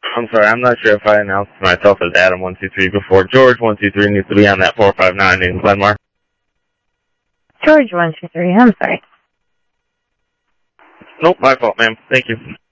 I'm sorry, I'm not sure if I announced myself as Adam123 before. George123 needs to be on that 459 in Glenmar. George123, I'm sorry. Nope, my fault, ma'am. Thank you.